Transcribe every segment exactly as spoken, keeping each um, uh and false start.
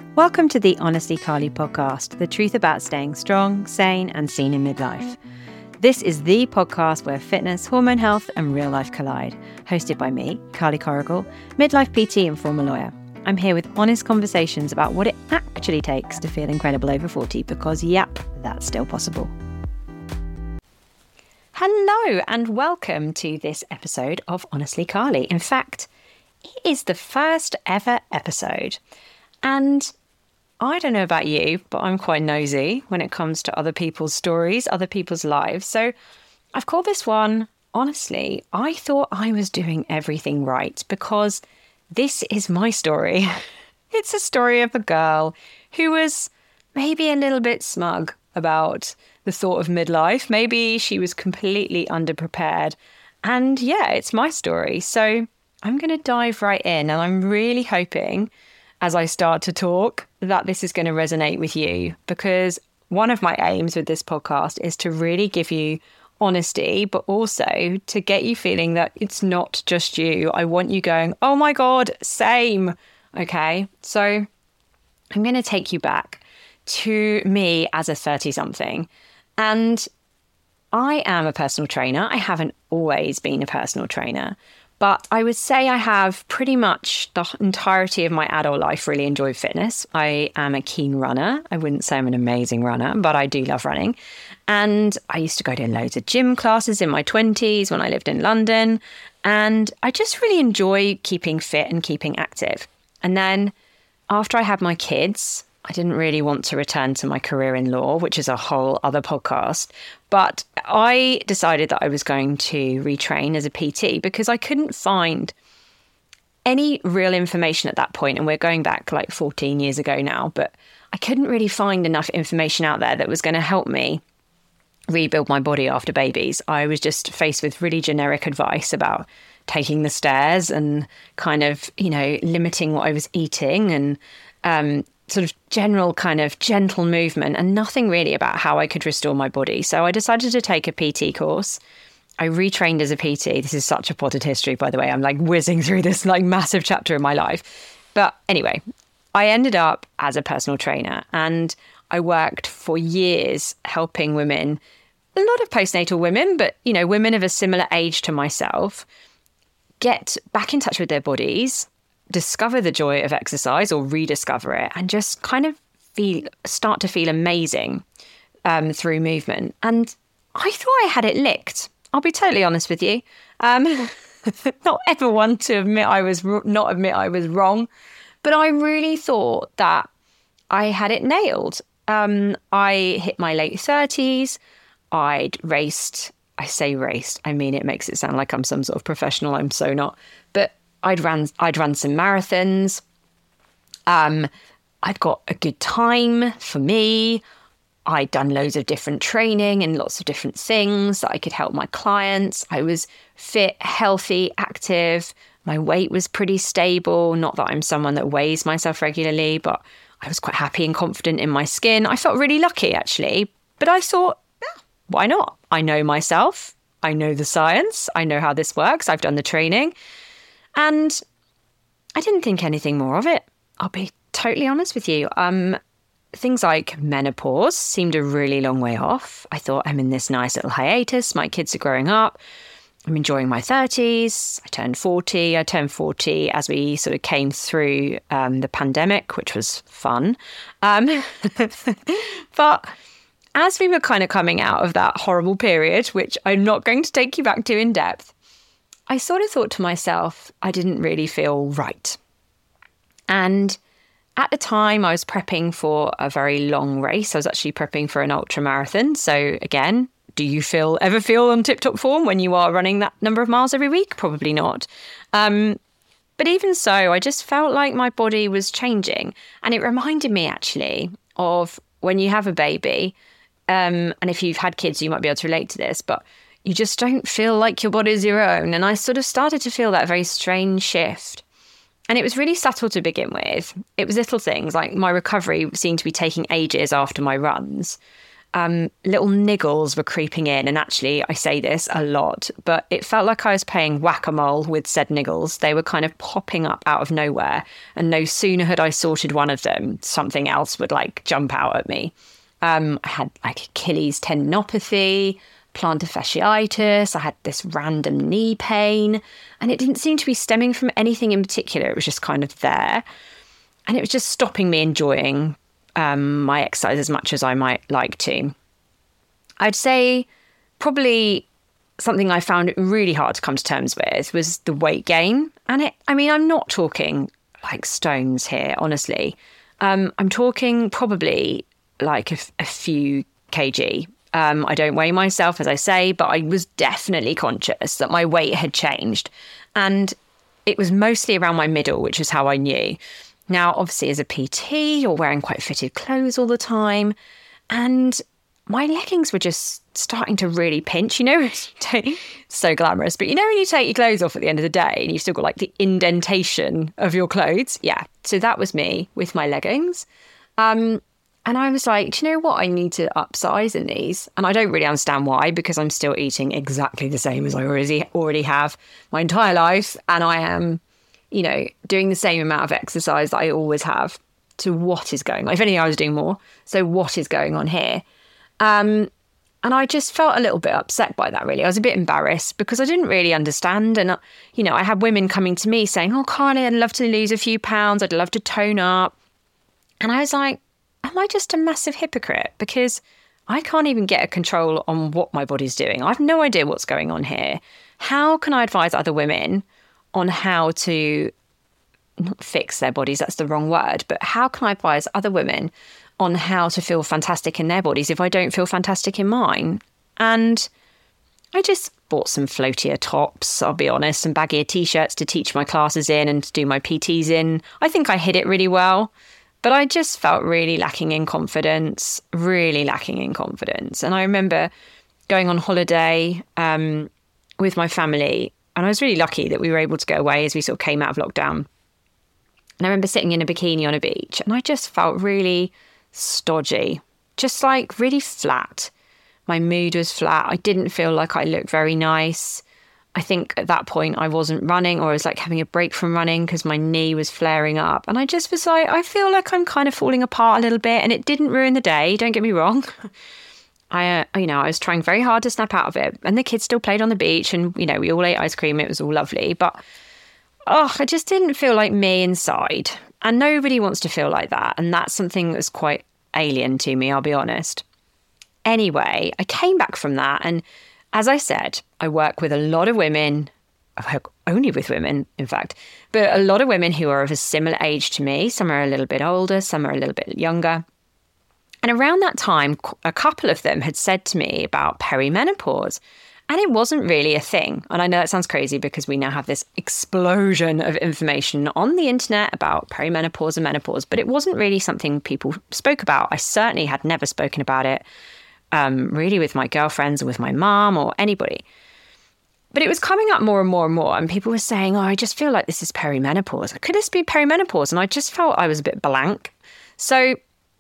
Welcome to the Honestly Carly podcast, the truth about staying strong, sane, and seen in midlife. This is the podcast where fitness, hormone health, and real life collide. Hosted by me, Carly Corrigal, midlife P T and former lawyer. I'm here with honest conversations about what it actually takes to feel incredible over forty, because yep, that's still possible. Hello and welcome to this episode of Honestly Carly. In fact, it is the first ever episode. And I don't know about you, but I'm quite nosy when it comes to other people's stories, other people's lives. So I've called this one, honestly, I thought I was doing everything right, because this is my story. It's a story of a girl who was maybe a little bit smug about the thought of midlife. Maybe she was completely underprepared. And yeah, it's my story. So I'm going to dive right in, and I'm really hoping as I start to talk that this is going to resonate with you, because one of my aims with this podcast is to really give you honesty, but also to get you feeling that it's not just you. I want you going, oh my God, same. Okay. So I'm going to take you back to me as a thirty something. And I am a personal trainer. I haven't always been a personal trainer. But I would say I have pretty much the entirety of my adult life really enjoyed fitness. I am a keen runner. I wouldn't say I'm an amazing runner, but I do love running. And I used to go to loads of gym classes in my twenties when I lived in London. And I just really enjoy keeping fit and keeping active. And then after I had my kids, I didn't really want to return to my career in law, which is a whole other podcast. But I decided that I was going to retrain as a P T because I couldn't find any real information at that point. And we're going back like fourteen years ago now, but I couldn't really find enough information out there that was going to help me rebuild my body after babies. I was just faced with really generic advice about taking the stairs and kind of, you know, limiting what I was eating and um sort of general kind of gentle movement, and nothing really about how I could restore my body. So I decided to take a P T course. I retrained as a P T. This is such a potted history, by the way. I'm like whizzing through this like massive chapter in my life. But anyway, I ended up as a personal trainer, and I worked for years helping women, a lot of postnatal women, but, you know, women of a similar age to myself, get back in touch with their bodies, discover the joy of exercise or rediscover it, and just kind of feel start to feel amazing um, through movement. And I thought I had it licked. I'll be totally honest with you. Um, not ever one to admit I was not admit I was wrong, but I really thought that I had it nailed. Um, I hit my late thirties. I'd raced. I say raced. I mean, it makes it sound like I'm some sort of professional. I'm so not. But I'd ran, I'd run some marathons. Um, I'd got a good time for me. I'd done loads of different training and lots of different things that I could help my clients. I was fit, healthy, active. My weight was pretty stable. Not that I'm someone that weighs myself regularly, but I was quite happy and confident in my skin. I felt really lucky, actually. But I thought, yeah, why not? I know myself. I know the science. I know how this works. I've done the training. And I didn't think anything more of it. I'll be totally honest with you. Um, things like menopause seemed a really long way off. I thought, I'm in this nice little hiatus. My kids are growing up. I'm enjoying my thirties. I turned forty. I turned forty as we sort of came through um, the pandemic, which was fun. Um, but as we were kind of coming out of that horrible period, which I'm not going to take you back to in depth, I sort of thought to myself, I didn't really feel right. And at the time, I was prepping for a very long race. I was actually prepping for an ultra marathon. So again, do you feel ever feel on tip-top form when you are running that number of miles every week? Probably not. Um, but even so, I just felt like my body was changing. And it reminded me actually of when you have a baby, um, and if you've had kids, you might be able to relate to this, but you just don't feel like your body's your own. And I sort of started to feel that very strange shift. And it was really subtle to begin with. It was little things like my recovery seemed to be taking ages after my runs. Um, little niggles were creeping in. And actually, I say this a lot, but it felt like I was playing whack-a-mole with said niggles. They were kind of popping up out of nowhere. And no sooner had I sorted one of them, something else would like jump out at me. Um, I had like Achilles tendinopathy, plantar fasciitis. I had this random knee pain. And it didn't seem to be stemming from anything in particular. It was just kind of there. And it was just stopping me enjoying Um, my exercise as much as I might like to. I'd say probably something I found really hard to come to terms with was the weight gain. And it, I mean, I'm not talking like stones here, honestly. Um, I'm talking probably like a, a few kg. Um, I don't weigh myself, as I say, but I was definitely conscious that my weight had changed. And it was mostly around my middle, which is how I knew. Now, obviously, as a P T, you're wearing quite fitted clothes all the time. And my leggings were just starting to really pinch. You know, so glamorous. But you know when you take your clothes off at the end of the day and you've still got like the indentation of your clothes? Yeah. So that was me with my leggings. Um, and I was like, do you know what? I need to upsize in these. And I don't really understand why, because I'm still eating exactly the same as I already, already have my entire life. And I am... you know, doing the same amount of exercise that I always have. So what is going on? If anything, I was doing more. So what is going on here? Um, and I just felt a little bit upset by that, really. I was a bit embarrassed because I didn't really understand. And, uh, you know, I had women coming to me saying, oh, Carly, I'd love to lose a few pounds. I'd love to tone up. And I was like, am I just a massive hypocrite? Because I can't even get a control on what my body's doing. I have no idea what's going on here. How can I advise other women on how to not fix their bodies, that's the wrong word, but how can I advise other women on how to feel fantastic in their bodies if I don't feel fantastic in mine? And I just bought some floatier tops, I'll be honest, some baggier t-shirts to teach my classes in and to do my P Ts in. I think I hid it really well, but I just felt really lacking in confidence, really lacking in confidence. And I remember going on holiday um, with my family. And I was really lucky that we were able to go away as we sort of came out of lockdown. And I remember sitting in a bikini on a beach and I just felt really stodgy, just like really flat. My mood was flat. I didn't feel like I looked very nice. I think at that point I wasn't running, or I was like having a break from running because my knee was flaring up. And I just was like, I feel like I'm kind of falling apart a little bit, and it didn't ruin the day. Don't get me wrong. I, uh, you know, I was trying very hard to snap out of it, and the kids still played on the beach, and, you know, we all ate ice cream. It was all lovely, but, oh, I just didn't feel like me inside, and nobody wants to feel like that. And that's something that's quite alien to me, I'll be honest. Anyway, I came back from that. And as I said, I work with a lot of women, I work only with women, in fact, but a lot of women who are of a similar age to me. Some are a little bit older, some are a little bit younger. And around that time, a couple of them had said to me about perimenopause, and it wasn't really a thing. And I know that sounds crazy because we now have this explosion of information on the internet about perimenopause and menopause, but it wasn't really something people spoke about. I certainly had never spoken about it um, really with my girlfriends or with my mom or anybody. But it was coming up more and more and more, and people were saying, oh, I just feel like this is perimenopause. Could this be perimenopause? And I just felt I was a bit blank. So...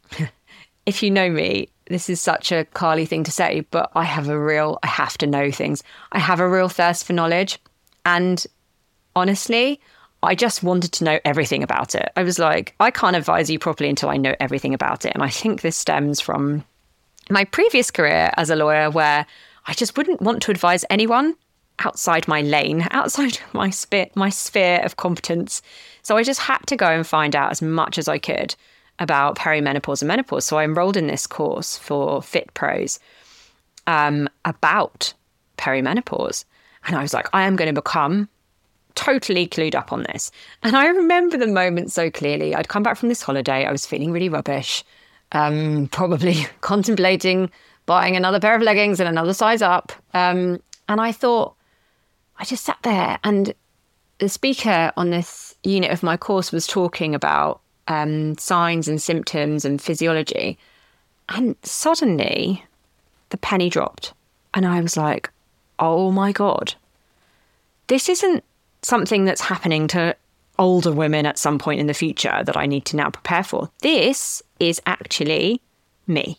if you know me, this is such a Carly thing to say, but I have a real, I have to know things. I have a real thirst for knowledge. And honestly, I just wanted to know everything about it. I was like, I can't advise you properly until I know everything about it. And I think this stems from my previous career as a lawyer, where I just wouldn't want to advise anyone outside my lane, outside my sphere, my sphere of competence. So I just had to go and find out as much as I could about perimenopause and menopause. So I enrolled in this course for Fit Pros um, about perimenopause. And I was like, I am going to become totally clued up on this. And I remember the moment so clearly. I'd come back from this holiday. I was feeling really rubbish, um, probably contemplating buying another pair of leggings and another size up. Um, and I thought, I just sat there, and the speaker on this unit of my course was talking about Um, signs and symptoms and physiology. And suddenly the penny dropped. And I was like, oh my God, this isn't something that's happening to older women at some point in the future that I need to now prepare for. This is actually me.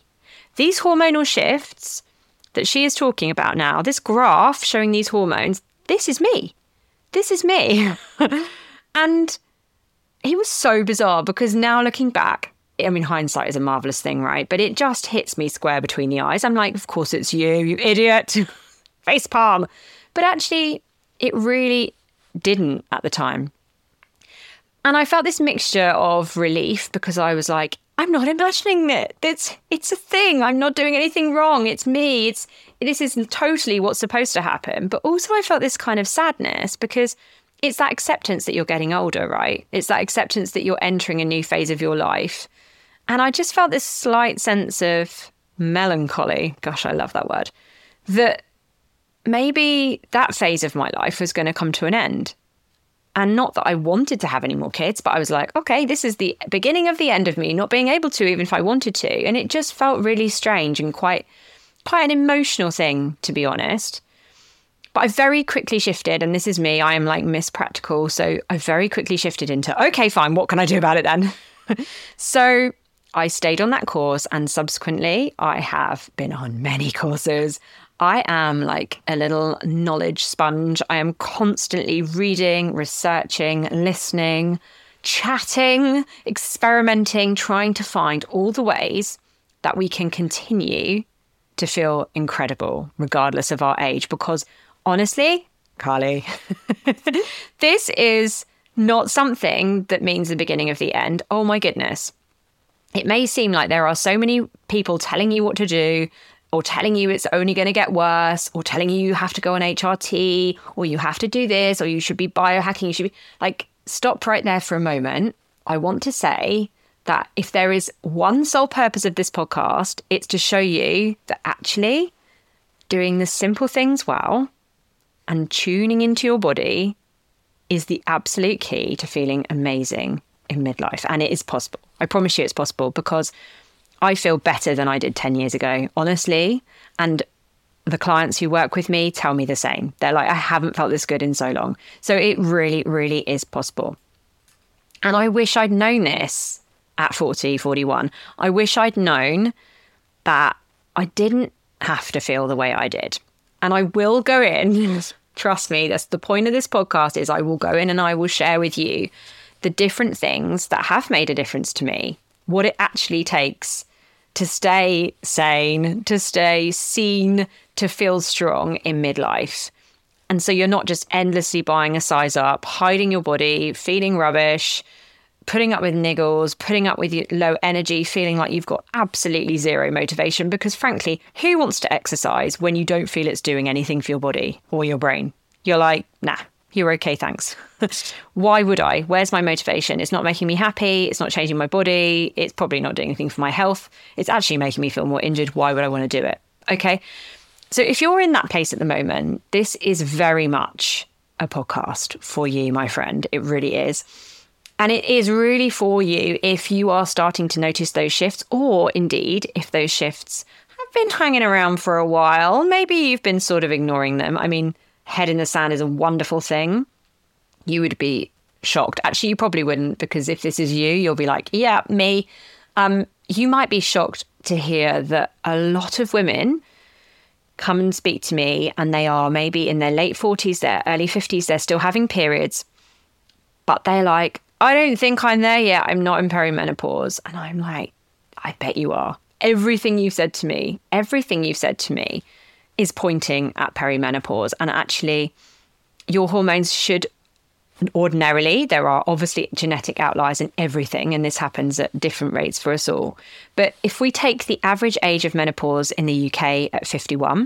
these hormonal shifts that she is talking about now, this graph showing these hormones, this is me. This is me. And it was so bizarre because now looking back, I mean, hindsight is a marvellous thing, right? But it just hits me square between the eyes. I'm like, of course it's you, you idiot. Face palm. But actually, it really didn't at the time. And I felt this mixture of relief because I was like, I'm not imagining it. It's it's a thing. I'm not doing anything wrong. It's me. It's this is totally what's supposed to happen. But also I felt this kind of sadness because it's that acceptance that you're getting older, right? It's that acceptance that you're entering a new phase of your life. And I just felt this slight sense of melancholy. Gosh, I love that word. That maybe that phase of my life was going to come to an end. And not that I wanted to have any more kids, but I was like, okay, this is the beginning of the end of me not being able to, even if I wanted to. And it just felt really strange and quite, quite an emotional thing, to be honest. But I very quickly shifted, and this is me, I am like Miss Practical. So I very quickly shifted into, okay, fine, what can I do about it then? So I stayed on that course, and subsequently I have been on many courses. I am like a little knowledge sponge. I am constantly reading, researching, listening, chatting, experimenting, trying to find all the ways that we can continue to feel incredible, regardless of our age. Because honestly, Carly, this is not something that means the beginning of the end. Oh my goodness. It may seem like there are so many people telling you what to do, or telling you it's only going to get worse, or telling you you have to go on H R T, or you have to do this, or you should be biohacking, you should be like, stop right there for a moment. I want to say that if there is one sole purpose of this podcast, it's to show you that actually doing the simple things well and tuning into your body is the absolute key to feeling amazing in midlife. And it is possible. I promise you it's possible, because I feel better than I did ten years ago, honestly. And the clients who work with me tell me the same. They're like, I haven't felt this good in so long. So it really, really is possible. And I wish I'd known this at forty, forty-one. I wish I'd known that I didn't have to feel the way I did. And I will go in, trust me, that's the point of this podcast, is I will go in and I will share with you the different things that have made a difference to me, what it actually takes to stay sane, to stay seen, to feel strong in midlife. And so you're not just endlessly buying a size up, hiding your body, feeling rubbish, putting up with niggles, putting up with low energy, feeling like you've got absolutely zero motivation. Because frankly, who wants to exercise when you don't feel it's doing anything for your body or your brain? You're like, nah, you're okay, thanks. Why would I? Where's my motivation? It's not making me happy. It's not changing my body. It's probably not doing anything for my health. It's actually making me feel more injured. Why would I want to do it? Okay. So if you're in that place at the moment, this is very much a podcast for you, my friend. It really is. And it is really for you if you are starting to notice those shifts, or indeed, if those shifts have been hanging around for a while. Maybe you've been sort of ignoring them. I mean, head in the sand is a wonderful thing. You would be shocked. Actually, you probably wouldn't, because if this is you, you'll be like, yeah, me. Um, you might be shocked to hear that a lot of women come and speak to me and they are maybe in their late forties, their early fifties, they're still having periods, but they're like, I don't think I'm there yet. I'm not in perimenopause. And I'm like, I bet you are. Everything you've said to me, everything you've said to me is pointing at perimenopause. And actually, your hormones should ordinarily, there are obviously genetic outliers in everything, and this happens at different rates for us all. But if we take the average age of menopause in the U K at fifty-one,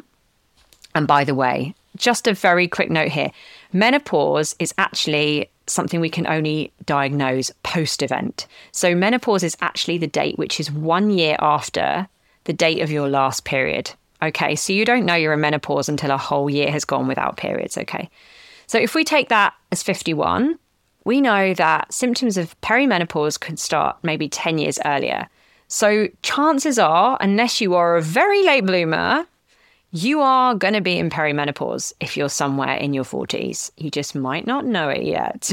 and by the way, just a very quick note here, menopause is actually something we can only diagnose post-event. So menopause is actually the date which is one year after the date of your last period. Okay, so you don't know you're in menopause until a whole year has gone without periods, okay? So if we take that as fifty-one, we know that symptoms of perimenopause could start maybe ten years earlier. So chances are, unless you are a very late bloomer, You are going to be in perimenopause if you're somewhere in your forties. You just might not know it yet.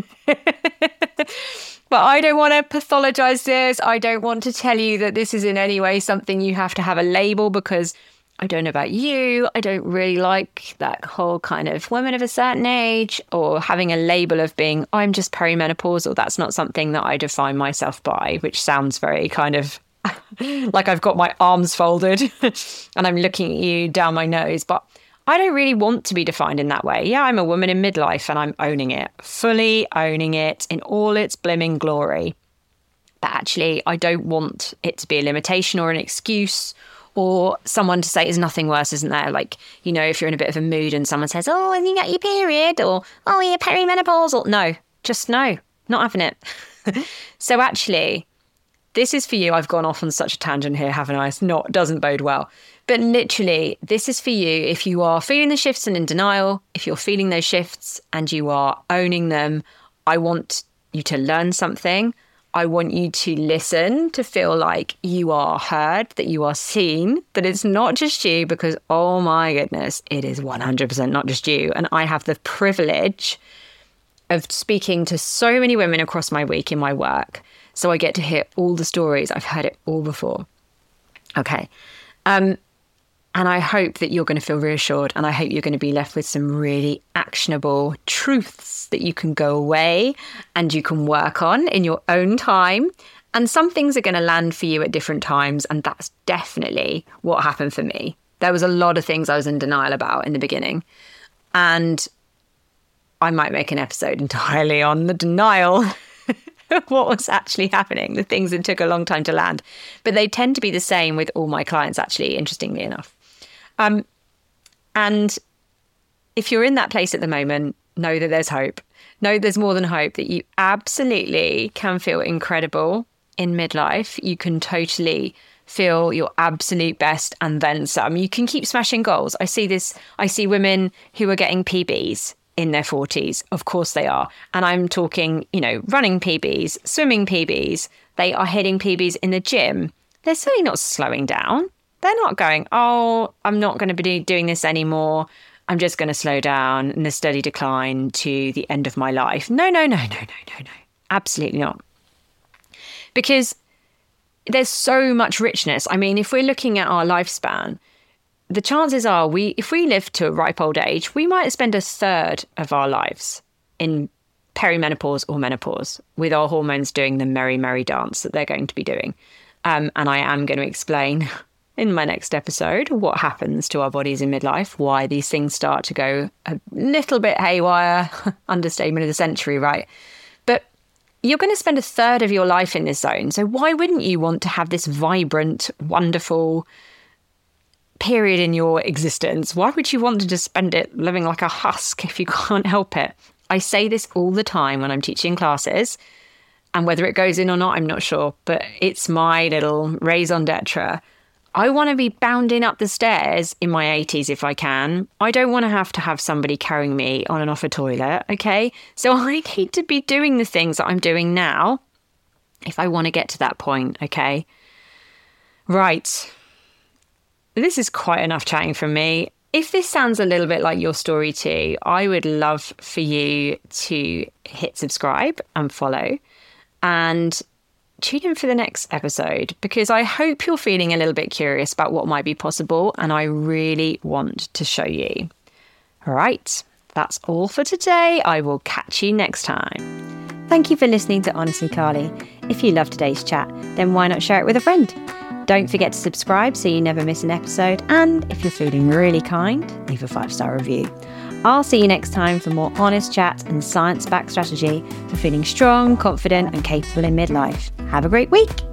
But I don't want to pathologize this. I don't want to tell you that this is in any way something you have to have a label, because I don't know about you. I don't really like that whole kind of women of a certain age or having a label of being, I'm just perimenopausal. That's not something that I define myself by, which sounds very kind of like I've got my arms folded and I'm looking at you down my nose. But I don't really want to be defined in that way. Yeah, I'm a woman in midlife and I'm owning it, fully owning it in all its blimming glory. But actually, I don't want it to be a limitation or an excuse or someone to say there's nothing worse, isn't there? Like, you know, if you're in a bit of a mood and someone says, oh, have you got your period? Or, oh, you're perimenopausal. No, just no, not having it. So actually, this is for you. I've gone off on such a tangent here, haven't I? It's not, doesn't bode well. But literally, this is for you if you are feeling the shifts and in denial, if you're feeling those shifts and you are owning them. I want you to learn something. I want you to listen, to feel like you are heard, that you are seen, that it's not just you, because, oh my goodness, it is one hundred percent not just you. And I have the privilege of speaking to so many women across my week in my work. So I get to hear all the stories. I've heard it all before. Okay. Um, and I hope that you're going to feel reassured, and I hope you're going to be left with some really actionable truths that you can go away and you can work on in your own time. And some things are going to land for you at different times. And that's definitely what happened for me. There was a lot of things I was in denial about in the beginning. And I might make an episode entirely on the denial what was actually happening, the things that took a long time to land. But they tend to be the same with all my clients, actually, interestingly enough. Um, and if you're in that place at the moment, know that there's hope. Know there's more than hope, that you absolutely can feel incredible in midlife. You can totally feel your absolute best and then some. You can keep smashing goals. I see this, I see women who are getting P Bs in their forties. Of course they are. And I'm talking, you know, running P Bs, swimming P Bs. They are hitting P Bs in the gym. They're certainly not slowing down. They're not going, oh, I'm not going to be doing this anymore. I'm just going to slow down in a steady decline to the end of my life. No, no, no, no, no, no, no. Absolutely not. Because there's so much richness. I mean, if we're looking at our lifespan, the chances are we, if we live to a ripe old age, we might spend a third of our lives in perimenopause or menopause with our hormones doing the merry, merry dance that they're going to be doing. Um, and I am going to explain in my next episode what happens to our bodies in midlife, why these things start to go a little bit haywire, understatement of the century, right? But you're going to spend a third of your life in this zone. So why wouldn't you want to have this vibrant, wonderful period in your existence? Why would you want to just spend it living like a husk if you can't help it? I say this all the time when I'm teaching classes, and whether it goes in or not, I'm not sure, but it's my little raison d'etre. I want to be bounding up the stairs in my eighties if I can. I don't want to have to have somebody carrying me on and off a toilet, okay? So I need to be doing the things that I'm doing now if I want to get to that point, okay? Right. This is quite enough chatting from me. If this sounds a little bit like your story too, I would love for you to hit subscribe and follow and tune in for the next episode, because I hope you're feeling a little bit curious about what might be possible, and I really want to show you. All right, that's all for today. I will catch you next time. Thank you for listening to Honestly Carly. If you love today's chat, then why not share it with a friend? Don't forget to subscribe so you never miss an episode. And if you're feeling really kind, leave a five-star review. I'll see you next time for more honest chat and science-backed strategy for feeling strong, confident and capable in midlife. Have a great week.